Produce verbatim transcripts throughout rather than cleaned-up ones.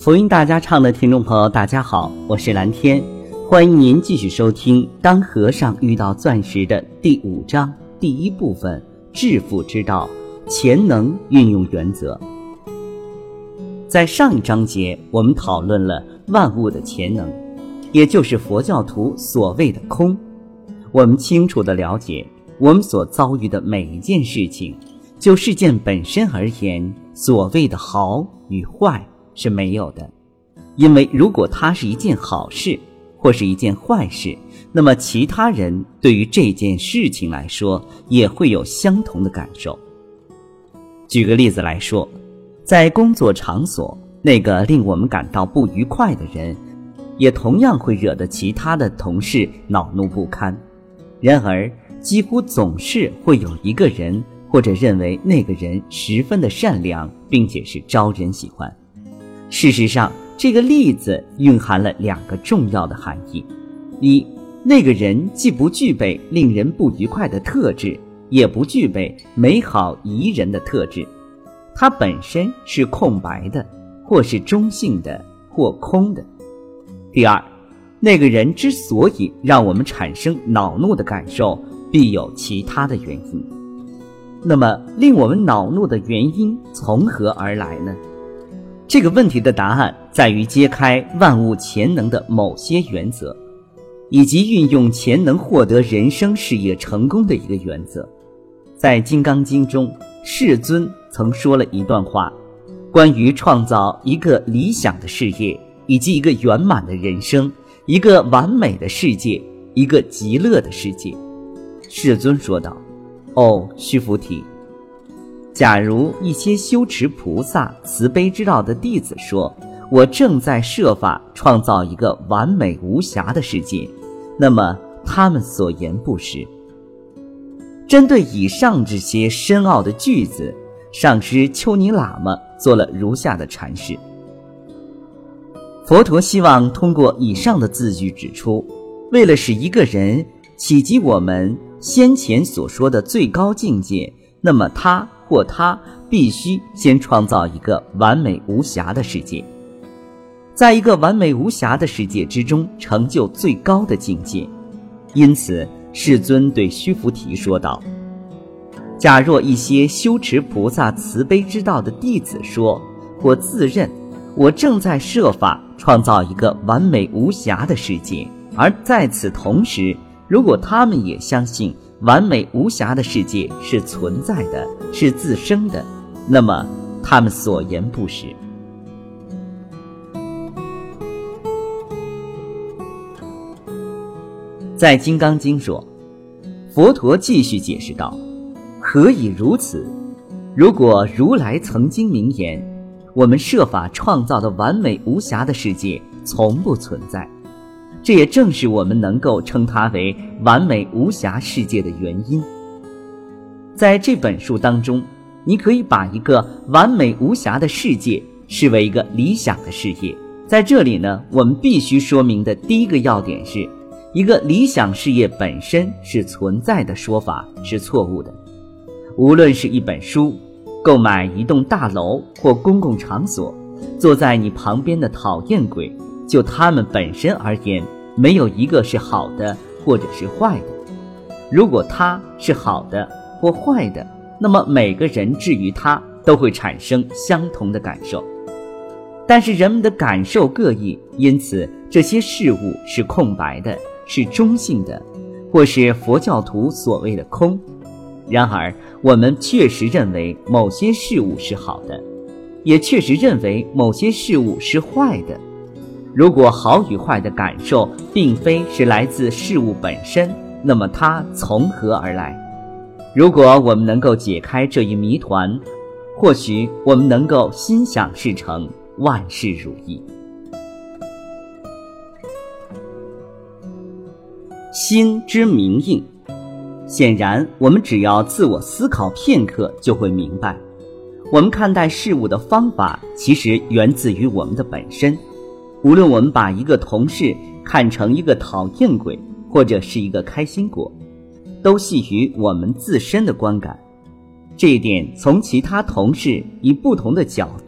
福音大家唱的听众朋友大家好，我是蓝天，欢迎您继续收听当和尚遇到钻石的第五章第一部分，致富之道，潜能运用原则。在上一章节我们讨论了万物的潜能，也就是佛教徒所谓的空。我们清楚地了解，我们所遭遇的每一件事情，就事件本身而言，所谓的好与坏是没有的。因为如果它是一件好事或是一件坏事，那么其他人对于这件事情来说也会有相同的感受。举个例子来说，在工作场所，那个令我们感到不愉快的人也同样会惹得其他的同事恼怒不堪。然而几乎总是会有一个人或者认为那个人十分的善良，并且是招人喜欢。事实上，这个例子蕴含了两个重要的含义：一，那个人既不具备令人不愉快的特质，也不具备美好宜人的特质，它本身是空白的，或是中性的，或空的。第二，那个人之所以让我们产生恼怒的感受，必有其他的原因。那么令我们恼怒的原因从何而来呢？这个问题的答案在于揭开万物潜能的某些原则，以及运用潜能获得人生事业成功的一个原则。在《金刚经》中，世尊曾说了一段话，关于创造一个理想的事业，以及一个圆满的人生，一个完美的世界，一个极乐的世界。世尊说道：哦，须菩提，假如一些修持菩萨慈悲之道的弟子说，我正在设法创造一个完美无瑕的世界，那么他们所言不实。针对以上这些深奥的句子，上师丘尼喇嘛做了如下的阐释。佛陀希望通过以上的字句指出，为了使一个人企及我们先前所说的最高境界，那么他或他必须先创造一个完美无瑕的世界，在一个完美无瑕的世界之中成就最高的境界。因此世尊对须菩提说道：假若一些修持菩萨慈悲之道的弟子说或自认，我正在设法创造一个完美无瑕的世界，而在此同时，如果他们也相信完美无瑕的世界是存在的，是自生的，那么他们所言不实。在《金刚经》说，佛陀继续解释道：何以如此？如果如来曾经明言，我们设法创造的完美无瑕的世界从不存在，这也正是我们能够称它为完美无瑕世界的原因。在这本书当中，你可以把一个完美无瑕的世界视为一个理想的事业。在这里呢，我们必须说明的第一个要点是，一个理想事业本身是存在的说法是错误的。无论是一本书、购买一栋大楼或公共场所，坐在你旁边的讨厌鬼，就它们本身而言，没有一个是好的或者是坏的。如果它是好的或坏的，那么每个人至于它都会产生相同的感受。但是人们的感受各异，因此这些事物是空白的，是中性的，或是佛教徒所谓的空。然而我们确实认为某些事物是好的，也确实认为某些事物是坏的。如果好与坏的感受并非是来自事物本身，那么它从何而来？如果我们能够解开这一谜团，或许我们能够心想事成，万事如意。心之明映，显然我们只要自我思考片刻就会明白，我们看待事物的方法其实源自于我们的本身。无论我们把一个同事看成一个讨厌鬼，或者是一个开心果，都系于我们自身的观感。这一点从其他同事以不同的角度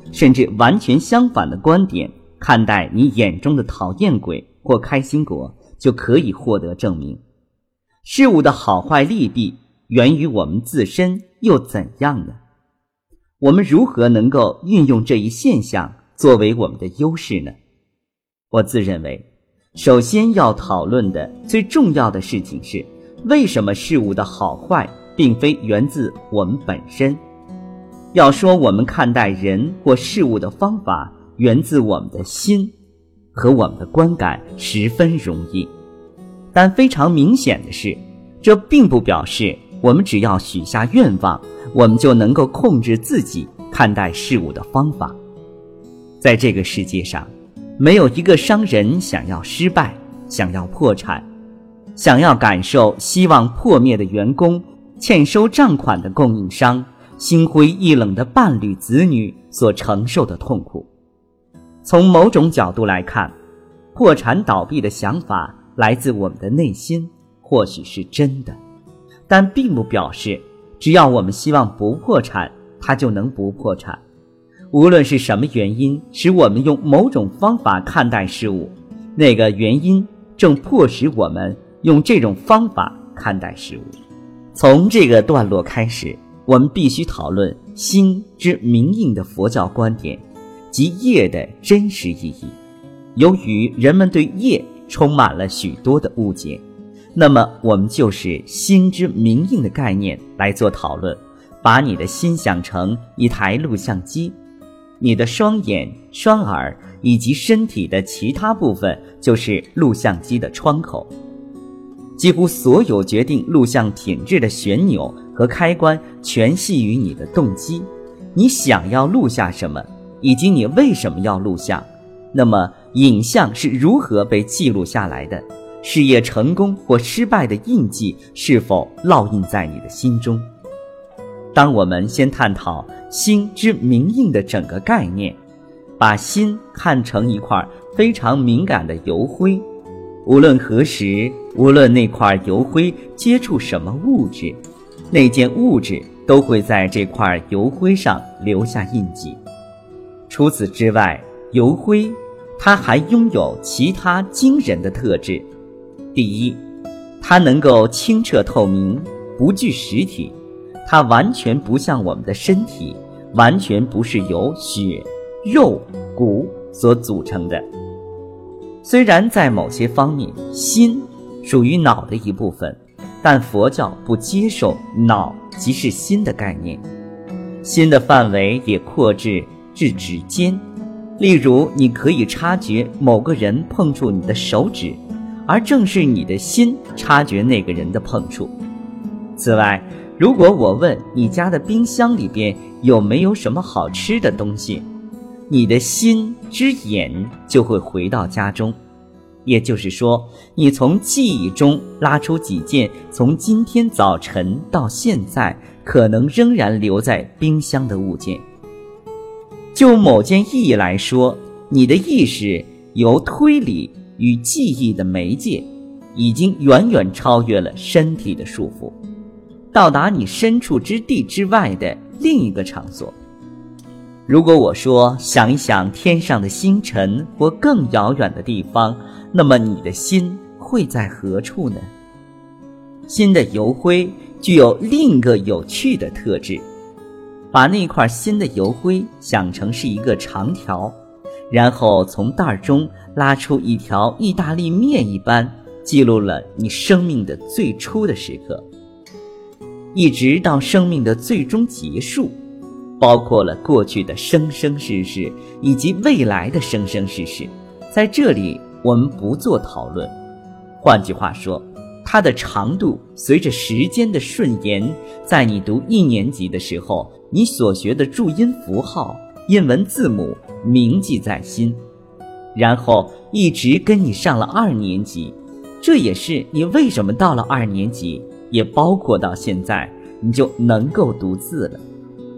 甚至完全相反的观点看待你眼中的讨厌鬼或开心果，就可以获得证明。事物的好坏利弊源于我们自身，又怎样呢？我们如何能够运用这一现象作为我们的优势呢？我自认为，首先要讨论的最重要的事情是，为什么事物的好坏并非源自我们本身。要说我们看待人或事物的方法源自我们的心和我们的观感，十分容易。但非常明显的是，这并不表示我们只要许下愿望，我们就能够控制自己看待事物的方法。在这个世界上，没有一个商人想要失败，想要破产，想要感受希望破灭的员工，欠收账款的供应商，心灰意冷的伴侣子女所承受的痛苦。从某种角度来看，破产倒闭的想法来自我们的内心，或许是真的，但并不表示只要我们希望不破产，它就能不破产。无论是什么原因使我们用某种方法看待事物，那个原因正迫使我们用这种方法看待事物。从这个段落开始，我们必须讨论心之明印的佛教观点及业的真实意义。由于人们对业充满了许多的误解，那么我们就是心之明印的概念来做讨论。把你的心想成一台录像机，你的双眼、双耳以及身体的其他部分就是录像机的窗口。几乎所有决定录像品质的旋钮和开关全系于你的动机，你想要录下什么，以及你为什么要录像。那么影像是如何被记录下来的？事业成功或失败的印记是否烙印在你的心中？当我们先探讨心之明印的整个概念，把心看成一块非常敏感的油灰，无论何时，无论那块油灰接触什么物质，那件物质都会在这块油灰上留下印记。除此之外，油灰它还拥有其他惊人的特质。第一，它能够清澈透明，不具实体，它完全不像我们的身体，完全不是由血、肉、骨所组成的。虽然在某些方面，心属于脑的一部分，但佛教不接受脑即是心的概念。心的范围也扩至至指尖，例如你可以察觉某个人碰触你的手指，而正是你的心察觉那个人的碰触。此外，如果我问你家的冰箱里边有没有什么好吃的东西，你的心之眼就会回到家中。也就是说，你从记忆中拉出几件从今天早晨到现在可能仍然留在冰箱的物件。就某件意义来说，你的意识由推理与记忆的媒介，已经远远超越了身体的束缚，到达你身处之地之外的另一个场所。如果我说想一想天上的星辰或更遥远的地方，那么你的心会在何处呢？心的油灰具有另一个有趣的特质。把那块心的油灰想成是一个长条，然后从袋中拉出一条意大利面一般，记录了你生命的最初的时刻，一直到生命的最终结束，包括了过去的生生世世以及未来的生生世世。在这里我们不做讨论。换句话说，它的长度随着时间的顺延，在你读一年级的时候，你所学的注音符号、英文字母铭记在心，然后一直跟你上了二年级。这也是你为什么到了二年级，也包括到现在你就能够读字了。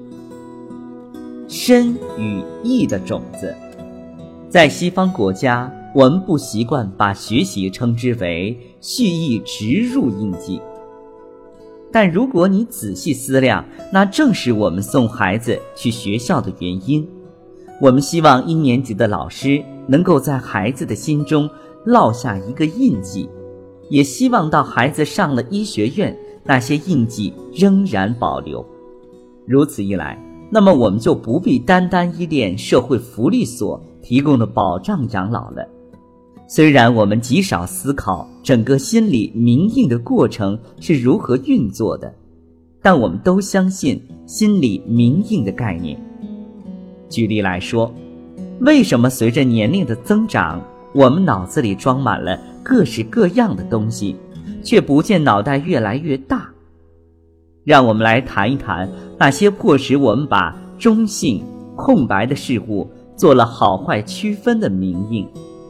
身与意的种子，在西方国家，我们不习惯把学习称之为蓄意植入印记，但如果你仔细思量，那正是我们送孩子去学校的原因。 我们希望一年级的老师能够在孩子的心中烙下一个印记，也希望到孩子上了医学院，那些印记仍然保留。如此一来，那么我们就不必单单依恋社会福利所提供的保障养老了。虽然我们极少思考整个心理铭印的过程是如何运作的，但我们都相信心理铭印的概念。举例来说，为什么随着年龄的增长，我们脑子里装满了各式各样的东西，却不见脑袋越来越大？让我们来谈一谈那些迫使我们把中性、空白的事物做了好坏区分的铭印。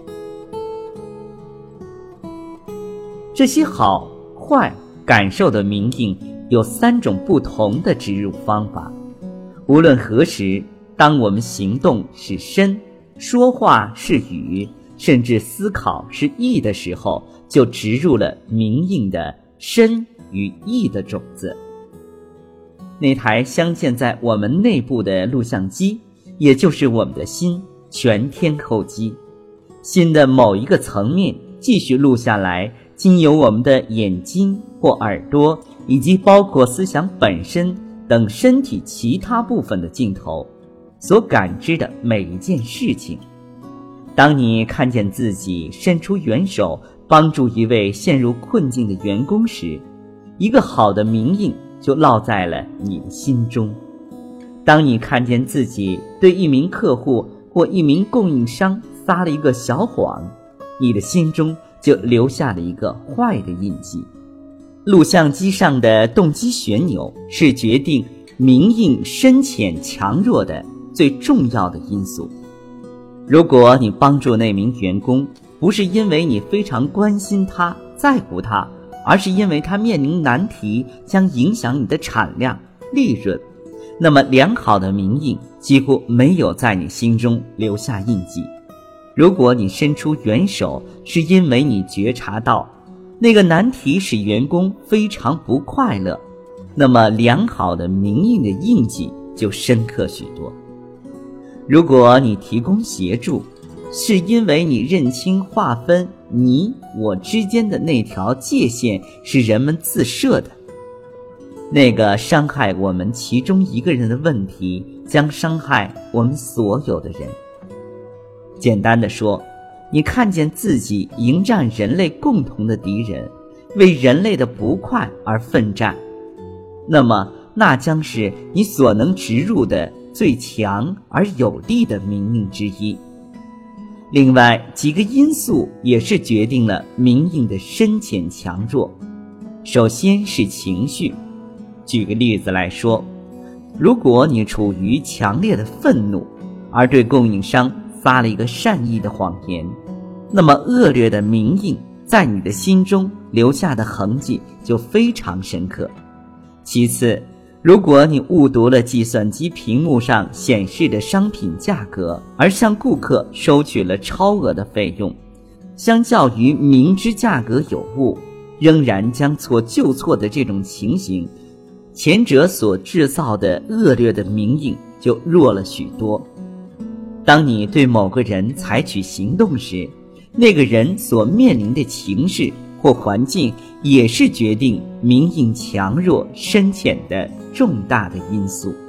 这些好坏感受的铭印有三种不同的植入方法。无论何时，当我们行动是身，说话是语，甚至思考是意的时候，就植入了铭印的身与意的种子。那台镶嵌在我们内部的录像机，也就是我们的心全天候机，心的某一个层面继续录下来，经由我们的眼睛或耳朵，以及包括思想本身等身体其他部分的镜头所感知的每一件事情。当你看见自己伸出援手帮助一位陷入困境的员工时，一个好的铭印就烙在了你的心中。当你看见自己对一名客户或一名供应商撒了一个小谎，你的心中就留下了一个坏的印记。录像机上的动机旋钮是决定铭印深浅强弱的最重要的因素。如果你帮助那名员工，不是因为你非常关心他、在乎他，而是因为他面临难题将影响你的产量、利润，那么良好的铭印几乎没有在你心中留下印记。如果你伸出援手，是因为你觉察到那个难题使员工非常不快乐，那么良好的铭印的印记就深刻许多。如果你提供协助，是因为你认清划分你我之间的那条界限是人们自设的，那个伤害我们其中一个人的问题将伤害我们所有的人。简单的说，你看见自己迎战人类共同的敌人，为人类的不快而奋战，那么那将是你所能植入的最强而有力的铭印之一。另外几个因素也是决定了铭印的深浅强弱。首先是情绪。举个例子来说，如果你处于强烈的愤怒，而对供应商撒了一个善意的谎言，那么恶劣的铭印在你的心中留下的痕迹就非常深刻。其次，如果你误读了计算机屏幕上显示的商品价格，而向顾客收取了超额的费用，相较于明知价格有误，仍然将错就错的这种情形，前者所制造的恶劣的铭印就弱了许多。当你对某个人采取行动时，那个人所面临的情势或环境也是决定铭印强弱深浅的重大的因素。